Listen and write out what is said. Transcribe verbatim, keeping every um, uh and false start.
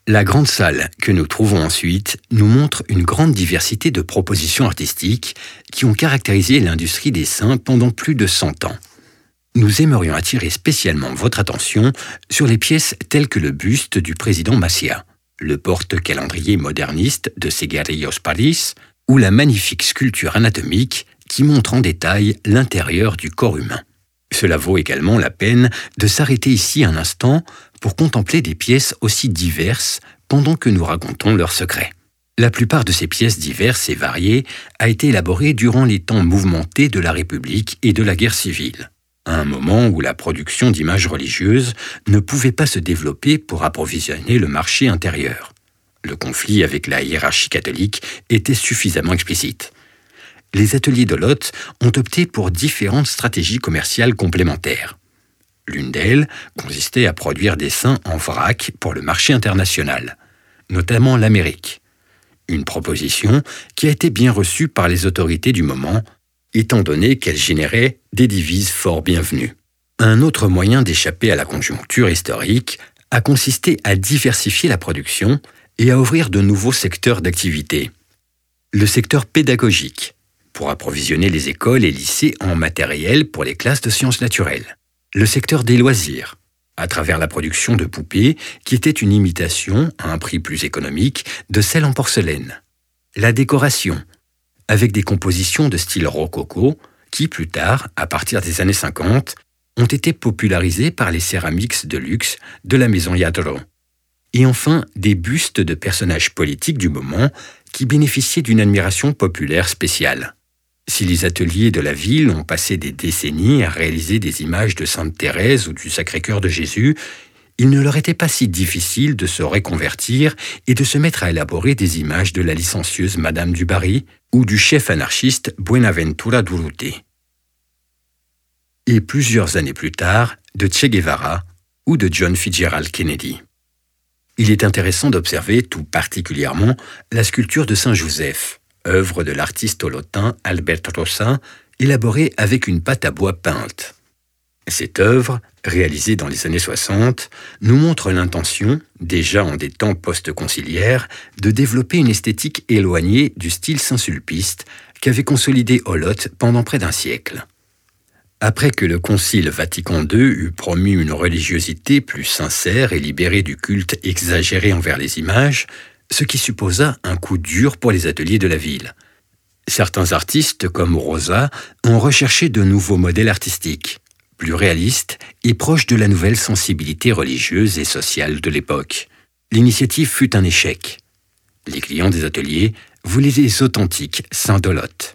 La grande salle que nous trouvons ensuite nous montre une grande diversité de propositions artistiques qui ont caractérisé l'industrie des saints pendant plus de cent ans. Nous aimerions attirer spécialement votre attention sur les pièces telles que le buste du président Macià, le porte-calendrier moderniste de Segarellos Paris ou la magnifique sculpture anatomique qui montre en détail l'intérieur du corps humain. Cela vaut également la peine de s'arrêter ici un instant pour contempler des pièces aussi diverses pendant que nous racontons leurs secrets. La plupart de ces pièces diverses et variées a été élaborée durant les temps mouvementés de la République et de la guerre civile, à un moment où la production d'images religieuses ne pouvait pas se développer pour approvisionner le marché intérieur. Le conflit avec la hiérarchie catholique était suffisamment explicite. Les ateliers de Lot ont opté pour différentes stratégies commerciales complémentaires. L'une d'elles consistait à produire des saints en vrac pour le marché international, notamment l'Amérique. Une proposition qui a été bien reçue par les autorités du moment, étant donné qu'elle générait des devises fort bienvenues. Un autre moyen d'échapper à la conjoncture historique a consisté à diversifier la production et à ouvrir de nouveaux secteurs d'activité. Le secteur pédagogique, pour approvisionner les écoles et lycées en matériel pour les classes de sciences naturelles. Le secteur des loisirs, à travers la production de poupées qui était une imitation, à un prix plus économique, de celles en porcelaine. La décoration, avec des compositions de style rococo qui, plus tard, à partir des années cinquante, ont été popularisées par les céramiques de luxe de la maison Lladró. Et enfin, des bustes de personnages politiques du moment qui bénéficiaient d'une admiration populaire spéciale. Si les ateliers de la ville ont passé des décennies à réaliser des images de Sainte Thérèse ou du Sacré-Cœur de Jésus, il ne leur était pas si difficile de se reconvertir et de se mettre à élaborer des images de la licencieuse Madame du Barry ou du chef anarchiste Buenaventura Durruti. Et plusieurs années plus tard, de Che Guevara ou de John Fitzgerald Kennedy. Il est intéressant d'observer tout particulièrement la sculpture de Saint Joseph, œuvre de l'artiste olotin Albert Rosa, élaborée avec une pâte à bois peinte. Cette œuvre, réalisée dans les années soixante, nous montre l'intention, déjà en des temps post-conciliaires, de développer une esthétique éloignée du style Saint-Sulpice qu'avait consolidé Olot pendant près d'un siècle. Après que le Concile Vatican deux eut promu une religiosité plus sincère et libérée du culte exagéré envers les images, ce qui supposa un coup dur pour les ateliers de la ville. Certains artistes, comme Rosa, ont recherché de nouveaux modèles artistiques, plus réalistes et proches de la nouvelle sensibilité religieuse et sociale de l'époque. L'initiative fut un échec. Les clients des ateliers voulaient les authentiques saints d'Olot.